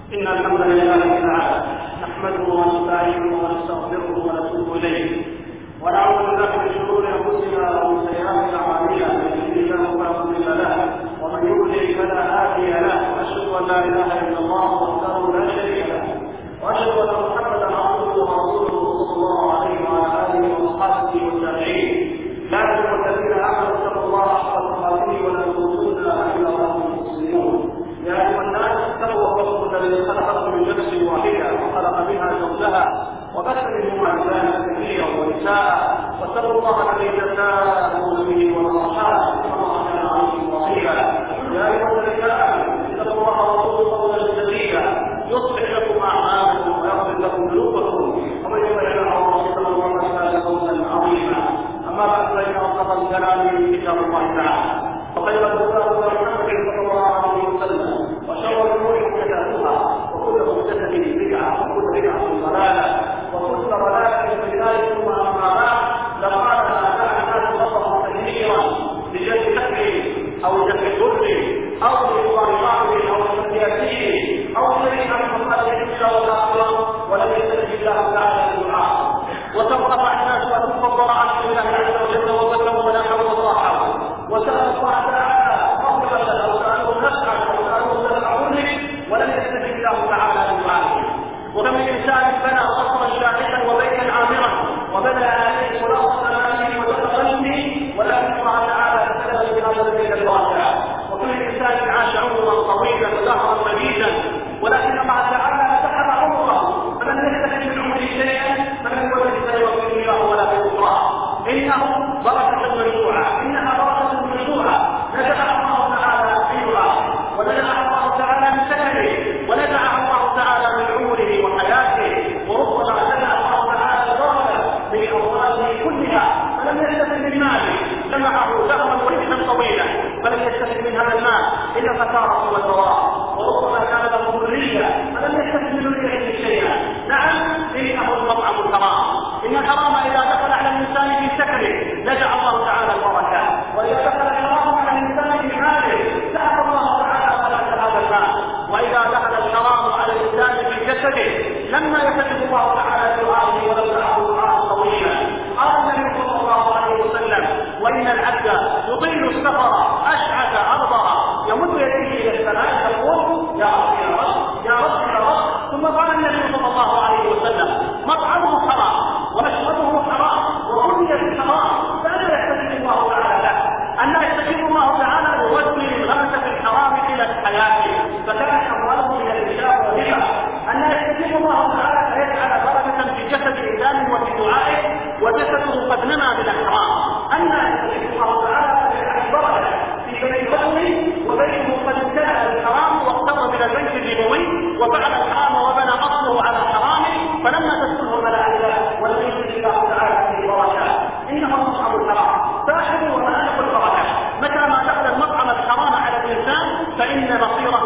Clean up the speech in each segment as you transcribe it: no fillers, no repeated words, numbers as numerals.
إن الحمد لله تعالى نحمده ونستعينه ونستغفره ونتوب إليه ونعوذ بالله من شرور أنفسنا ومن سيئات أعمالنا من يهده الله فلا مضل له ومن يضلل فلا هادي له وأشهد أن لا إله إلا الله وحده لا شريك له وأشهد أن محمدا عبده ورسوله صلى الله عليه وعلى آله وأصحابه والتابعين. يا أيها الذين آمنوا اتقوا الله حق تقاته ولا تموتن إلا وأنتم مسلمون. يا أيها الناس اتقوا ربكم الذي خلقكم من نفس واحدة وخلق منها زوجها وبث منهما رجالا كثيرا ونساء واتقوا الله الذي تساءلون به والأرحام إن الله كان عليكم رقيبا. يا أيها الذين آمنوا اتقوا الله وقولوا قولا سديدا يصلح لكم أعمالكم ويغفر لكم ذنوبكم ومن يطع الله ورسوله فقد فاز فوزا عظيما. أما بعد فإن أصدق الكلام كتاب الله تعالى وخير الهدى محمد صلى الله عليه وسلم وشر الأمور محدثاتها وكل محدثة بدعة وكل بدعة ضلالة وكل ضلالة في النار. ثم أما بعد لقد أتانا نصرا كثيرا لجلب نفع أو جلب ضر أو لإصلاح بعضه أو لتسليته أو شيء عن مصالح الدنيا والآخرة ولم يستجب الله تعالى للدعاء وترفع الناس وتفضل عن الله عز وجل وذكروا ولا حول ولا قوة وسأل الله تعالى مغفرة أو سأله نفعا أو سأله تنفعونه ولم يستجب الله تعالى لدعائه. وكم من إنسان بنى قصرا شاهقا وبيتا عامرا وبنى عليه مناصب ماله وتقلبه ولكن الله تعالى ابتلاه بهذا البيت الواقع. وكل إنسان عاش عمرا طويلا ودهرا مجيدا ولكن الله تعالى سحب عمره فلم يستفد من عمره شيئا فلم يولد لا يغفر الله ولا في أخرى. إنه بركة مشروعة إنها بركة مشروعة نزعها الله تعالى فيها ونزعها الله تعالى من سكنه ونزعها الله تعالى من عمره وحياته وربما نزع الله تعالى البركة من أوراده كلها فلم يستفد من ماله جمعه دهرا ورثا طويلا فلم يستفد من هذا المال إلا خسارة والدواء وربما كان له ذرية فلم يستفد من ذريته شيئا. نعم إنه المطعم الحرام. إن الحرام إذا دخل على الإنسان في سكنه نزع الله تعالى البركة وإذا دخل الحرام على الإنسان في ماله سحب الله تعالى بركة هذا المال. وإذا دخل الحرام على الإنسان في جسده لما يستجب الله تعالى دعائه ولو دعاه دعاء طويلا. قال النبي صلى الله عليه وسلم وإن العبد يطيل السفر أشعث أغبر يمد يديه إلى السماء يقول يا رب يا رب يا رب يا رب. ثم قال النبي صلى الله عليه وسلم مطعمه حرام ومشربه حرام وغذي بالحرام فأنا يستجيب الله تعالى له. أن يستجيب الله تعالى يوجه الغمس في الحرام إلى الحياة فكان أمواله من الرشاء والربا. أن يستجيب الله تعالى فيجعل بركة في جسد الإنسان وفي دعائه وجسده قد نمى من الحرام. أن يستجيب الله تعالى فيجعل بركة في بني بطنه وبيته قد امتلأ بالحرام واقترب من البيت النبوي وفعل الحرام وبنى أصله على حرامه فلما تسكنه الملائكة ولم يجد الله تعالى في بركة. إنه مطعم الحرام فاحذوا ومالك البركة. متى ما دخل المطعم الحرام على الإنسان فإن مصيره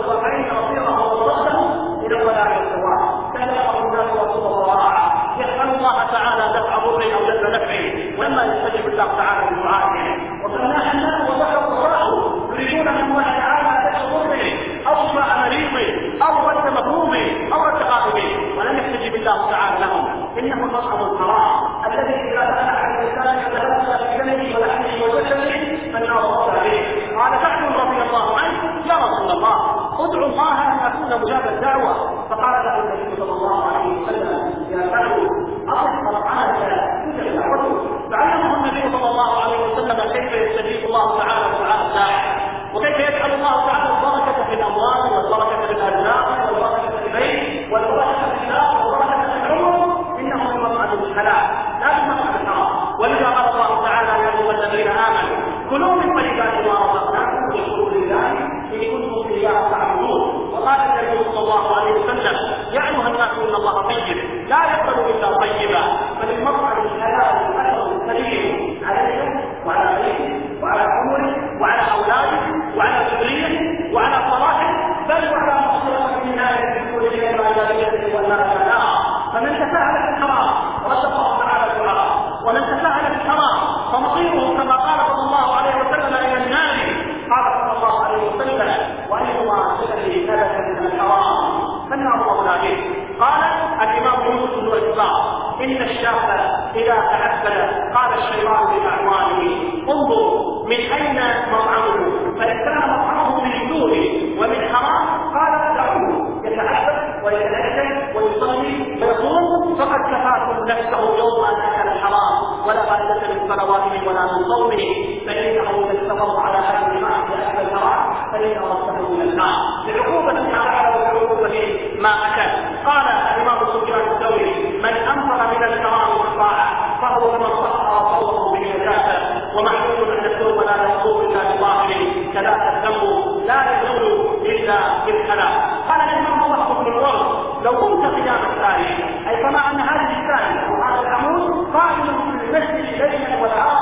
وصرده إلى الضلال والسواء. كان يقرأ الناس رسول الله يسأل الله تعالى دفع ضر أو جلب نفع ولما يستجب الله تعالى بدعائه. وصناح الناس وذكروا الله يريدون من الله تعالى دفع ضره أو شفاء مريضه أو رد مظلومه أو رد غائبه ولم يستجب الله تعالى لهم. إنه المطعم الحرام الذي إذا دخل على الإنسان يتلذذ في دمه ولحمه وجسده فالنار عليه. قال سعد رضي الله عنه يا رسول الله ادعو الله أن أكون مجاب الدعوة. فقال له النبي صلى الله عليه وسلم يا سعد أصل مطعمك تجب دعوته. فعلمه النبي صلى الله عليه وسلم كيف يستجيب الله تعالى دعاء الداعي وكيف يجعل الله تعالى البركة في الأموال والبركة في الأرزاق والبركة في البيت والبركة في الناس والبركة في العمر. إنه من مطعم الحلال لا من مطعم الحرام. ولذا قال الله تعالى يا أيها الذين آمنوا كلوا من طيبات ما رزقناكم واشكروا لله إن كنتم إياه تعبدون. وقال النبي صلى الله عليه وسلم يا أيها الناس إن الله طيب لا يقبل إلا طيبا. فللمطعم الحلال الأثر الكريم عليه وعلى بيته وعلى عمره وعلى أولاده وعلى ذريته وعلى صلاحه بل وعلى مصيره من آية في كل شيء ما جاريته والناس لا. فمن تساهل في الحرام رد الله تعالى الدعاء ومن تساهل في الحرام فمصيره كما قال صلى الله عليه وسلم إلى النار. قال صلى الله عليه وسلم وأيهما سلك نبت من الحرام إن الشاب إذا تعبد قال الشيطان بأعوانه انظر من أين مطعمه، فإن كان مطعمه من جوع ومن حرام قال دعوه يتعبد ويتنزل ويصلي ويصوم فقد كفاكم نفسه يوم أن أكل الحرام ولا فائدة من صلواته ولا من صومه، فإنه يستمر على هذا المعصية أكل الحرام فإنه رده من النار لعقوبة على وعقوبة ما أكل. قال الإمام سفيان الثوري من أنفق من الحرام والطاعة فهو كمن صحى صوته بالنجاسة، ومعلوم أن الثوب لا يصوم إلا بظاهره كذاك الذنب لا يزول إلا بالحلال. قال الإمام الله بن الورد لو كنت قيام التاريخ، أي كما أن هذه الثانية وهذا العمود قائم في المسجد ليلا ونهارا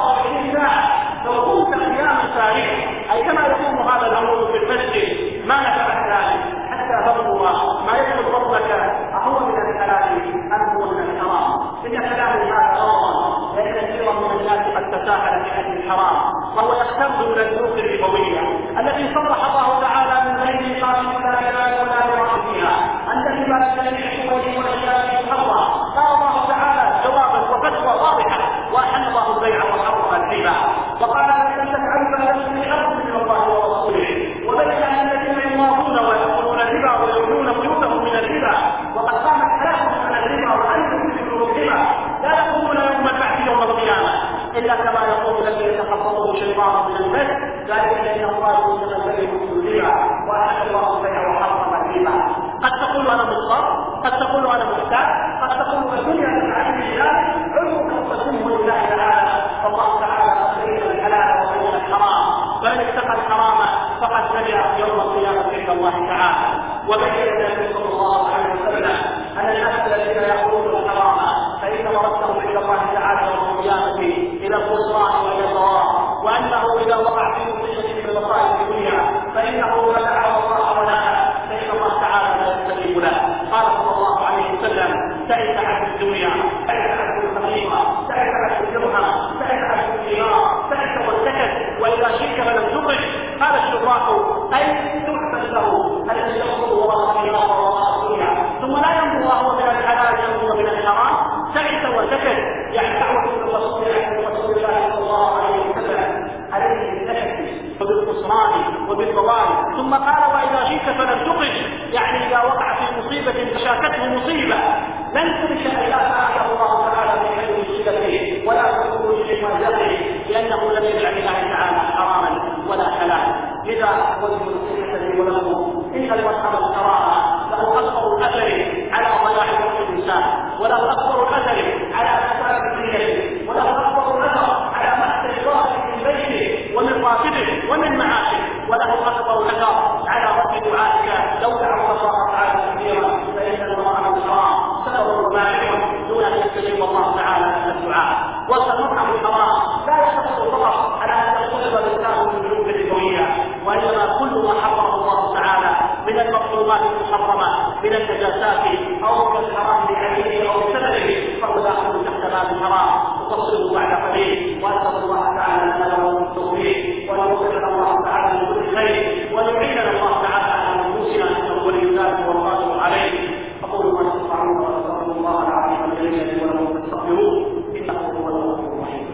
24 ساعة، لو كنت قيام التاريخ أي كما يقوم هذا العمود في المسجد ما نفعت ذلك حتى تنظر ما يدخل فضلك أهو من الحلال أم هو من الحرام. إن كلام هذا أوضا لأن كثيرا من الناس قد تساهل في أكل الحرام فهو يقترب من الذنوب الربوية التي صرح الله تعالى من غير قال ولا إله ولا يرى فيها أن الربا لا يحل والأشياء محرمة. قال الله تعالى جوابا وفتوى واضحة وأحل الله البيع وحرم الربا، وقال لن تفعلوا فلستم بحرم من الله ورسوله، وبين أن الذين يماطون ويأكلون الربا ويؤمنون بيوتهم من الربا وقد قامت حياتهم من الربا وأنتم تشركون الربا لا يقومون يوم البعث يوم القيامة إلا كما يقول الذي يتخبطه الشيطان من المس، ذلك لأن الله إنما البيع الربا وأحل الله البيع وحرم الربا. قد تقول أنا مضطر، قد تقول أنا محتاج، قد تقول الدنيا تتعلم الله علمك وتسمه لله تعالى، فالله تعالى بين الحلال وبين الحرام، فمن اتقى الحرام فقد نجا يوم القيامة عند الله تعالى. وبين النبي صلى الله عليه وسلم أن الناس الذين يأكلون الحرام فإن مردهم عند الله تعالى يوم القيامة إلى الخسران وإلى الضرار، وأنه إذا وقع في مصيبة من مصائب الدنيا فإنه لا دعا الله ولا فإن الله تعالى لا يستجيب له. قال صلى الله عليه وسلم تعس عبد الدنيا، تعس عبد الخليقة، تعس عبد الدرهم، تعس عبد الدينار، تعس والسكت وإذا شئت فلم تخرج. قال الشراح أي تحسن له الذي يخرج وراء الخلاف وراء الدنيا ثم لا ينظر وهو من الحلال ينظر من الحرام، تعس وسكت يعني دعوة الرسول الله صلى الله عليه وسلم عليه بالنكد وبالخسران وبالضلال. ثم قال وإذا شئت فلم تخرج يعني إذا وقع في مصيبة فشاكته مصيبة لن تنشأ إلا فأعلى الله تعالى من حيث مصيبته ولا تكون لما يقي لأنه لم يجعل الله تعالى حراما ولا حلالا. لذا وجه النصيحة لي ولكم إن المرحمة الحرام له أكبر الأثر على ضياع وقت الإنسان، وله أكبر الأثر على أسباب دينه، وله أكبر الأثر على مأسى الواحد من بيته ومن راتبه ومن معاشه، وله أكبر الأثر على رد دعائك لو دعوا الله تعالى كثيرا فإن المرحمة الحرام سبب مانع دون أن يستجيب الله تعالى لك الدعاء. والمرحمة الحرام لا يحصل فقط على أن يصلب الإنسان من ذنوب الربوية، وإنما كل ما حرمه الله تعالى من المحرمات المحرمة من النجاسات أو من الحرام بعينه أو بسببه فهو داخل تحت باب الحرام. وتصله بعد قليل وأسأل الله تعالى لنا له التوفيق وأن يوفقنا الله تعالى من كل خير ويعيننا الله تعالى على نفوسنا إنه ولي ذلك والقادر عليه. أقول ما تسمعون وأستغفر الله العظيم الجليل لي ولكم فاستغفروه إنه هو الغفور الرحيم.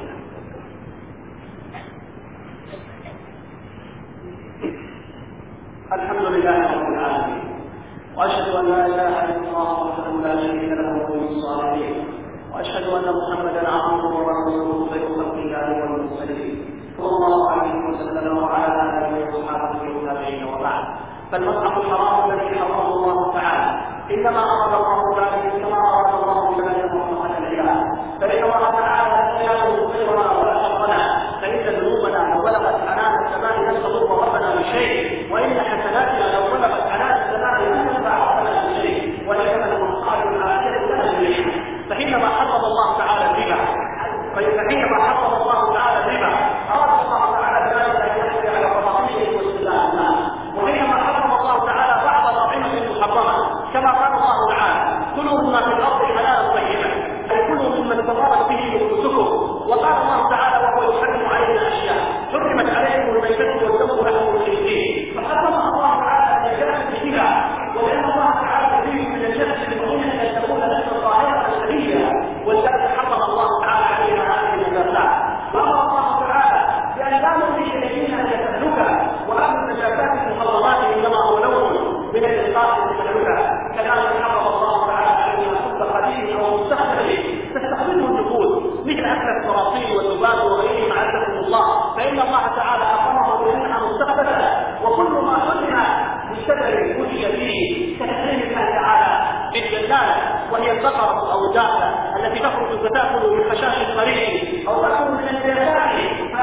الحمد لله رب العالمين، واشهد ان لا اله الا الله وحده لا شريك له ولي الصالحين، واشهد ان محمدا عبده ورسوله خير خلق الله والمرسلين صلى الله عليه وسلم وعلى اله وصحبه والتابعين وبعد. فالمصحف الحرام الذي حرمه الله تعالى انما اراد الله ذلك كما اراد الله بذلك مصلحه العباد، فان الله تعالى لا يغفر خيرنا ولا شرنا، فان ذنوبنا لو بلغت عنان السماء لم تضر ربنا بشيء، وإن حسناتنا لو بلغت عنان السماء لم تنفع ربنا بشيء، ولكن المصائب الآخرة لها الريح. فحينما حرم الله تعالى الربا أراد الله تعالى ذلك أن يحصل على فضائله واستدلال الناس. وحينما حرم الله تعالى بعض الأطعمة المحرمة كما قال الله تعالى كلوا مما في الأرض حلالا طيبا، أي كلوا مما استمرت به نفوسكم. وقال الله تعالى وهو يحرم علينا أشياء حرمت عليكم الميتة والدم ولحم الخنزير، فحرم الله تعالى النجاسة بها، ولأن الله تعالى يريد من النجاسة المؤمنة أن تكون نفسا طاهرة سرية قيل فيه كتحريم الله تعالى بالجلالة، وهي البقرة أو الدابة التي تخرج فتأكل من خشاش الطريق أو تأكل من البيتان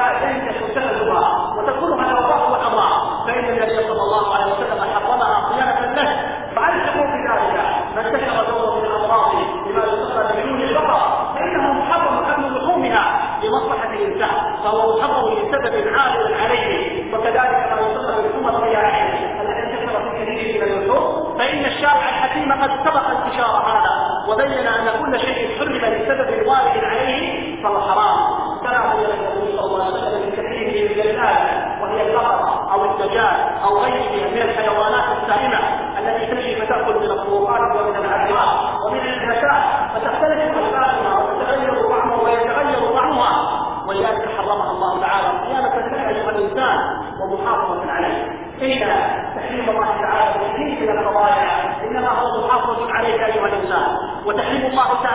فتنكس سندها وتأكلها الوباء والأمراض، فإن النبي صلى الله عليه وسلم حرمها صيانة له. فعلقوا بذلك ما انتشر دور من الأمراض لما يسمى بملول البقر، فإنه محرم أكل لحومها لمصلحة الإنسان، فهو محرم لسبب عارض عليه. وكذلك ما يسمى بالحمى الرياحية التي انتشرت في كثير من اللحوم، فإن الشارع الحكيم قد سبق انتشار هذا وبين أن كل شيء حرم لسبب وارد عليه فهو حرام، كما بين النبي صلى الله عليه وسلم بتحريمه بالجلالة، وهي البقرة أو الدجاج أو غيرها من الحيوانات السائمة التي تمشي فتأكل من الطرقات ومن العذرات ومن النساء فتختلف ألوانها وتتغير طعمها ويتغير طعمها، ولذلك حرمها الله تعالى صيانة له أيها الإنسان ومحافظة عليه. إن تحريم الله تعالى تحريم من القضايا إنما هو محافظ عليك أيها الإنسان، وتحريم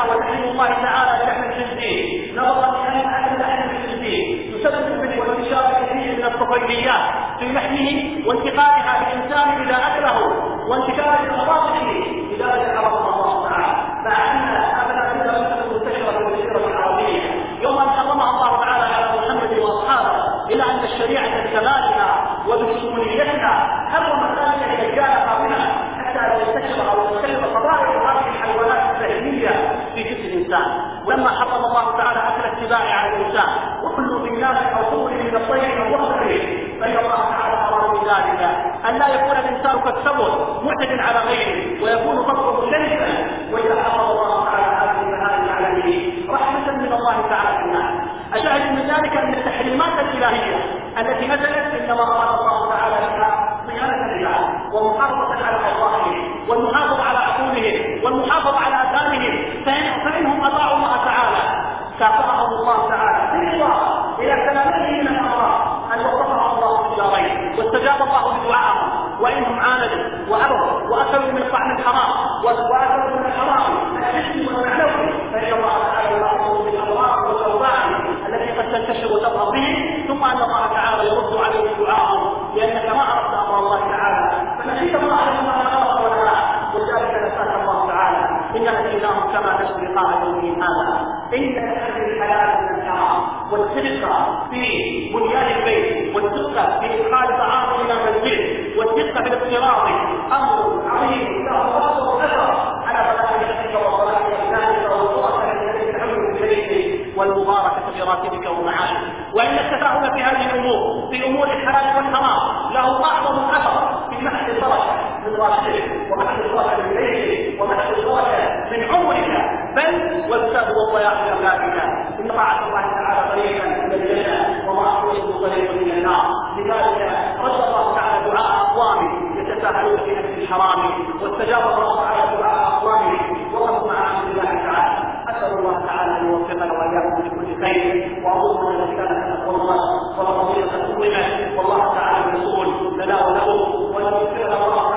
الله تعالى لحم الخنزير نظرا لأن أكل لحم الخنزير يسبب منه وانتشار كثير من الطفيليات في لحمه وانتقالها للإنسان إذا أكله وانتشار الأمراض فيه، لذلك حرمها الله تعالى، مع أن هذا منتشرة والسيرة العربية يوم أن حرمها الله تعالى على محمد وأصحابه، إلى أن الشريعة بكمالها وبشموليتها حرم ذلك الرجال قابلة حتى لا يستشعر أو يستشعر فضائل هذه الحيوانات البهيمية في جسم الإنسان. ولما حرم الله تعالى أكل السباع على الإنسان وكل بالناس أو طول من الطير أو وغيره، فإن الله تعالى أمر بذلك أن لا يكون الإنسان كالثور معتد على غيره ويكون فضله شريفا، وإذا حرم الله تعالى هذه المهام عليه رحمة من الله تعالى الناس. أشاهد من ذلك أن التحريمات الإلهية التي نزلت إنما أراد الله تعالى بها صيانة العباد ومحافظة على أرواحهم والمحافظة على عقولهم والمحافظة على أذانهم، فإنهم أطاعوا الله تعالى كافأهم الله تعالى بالإضافة إلى سلامتهم من الأمراض أن وفقهم الله في الدارين واستجاب الله لدعائهم، وإنهم عاندوا وأبوا وأكلوا من طعم الحرام وأكلوا من الحرام الجسم والمعنوي، فإن الله تعالى يأمر بالأمراض والأوباع التي قد تنتشر وتظهر به، ثم أن الله تعالى يرد عليه دعاءهم لأنك ما عرفت أمر الله تعالى فنسيت الله لما أمر ولا، ولذلك نسأل الله تعالى إننا أتيناهم كما نشر لقاء يومهم هذا، إن هذه الحياة من الحرام والسرقة في بنيان البيت والسرقة في إدخال طعام إلى منزل والسرقة في الافتراض أمر عظيم له أثر على بلاء نفسك وصلاة أبنائك وصلاة التي تحمل إليك والمباركة في راتبك ومعاشك. وإن التفاهم في هذه الأمور في أمور الحلال والحرام له أعظم أثر في محل البركة من راتبك ومحل البركة من بيتك ومحل البركة من عمرك، بل والسبب والضياع في أخلاقك. إن طاعة الله تعالى طريقا إلى الجنة ومعصيته طريقا إلى النار، لذلك رد الله تعالى دعاء أقوام يتساهلون في نفس الحرام واستجاب الله تعالى دعاء أقوام وقفوا مع أمر الله تعالى. أسأل الله تعالى أن يوفقنا وإياكم لكل خير، وأعوذ من الإسلام تقوى الله والفضيلة تقومنا، والله تعالى مسؤول لنا ولكم، وأن يغفر الله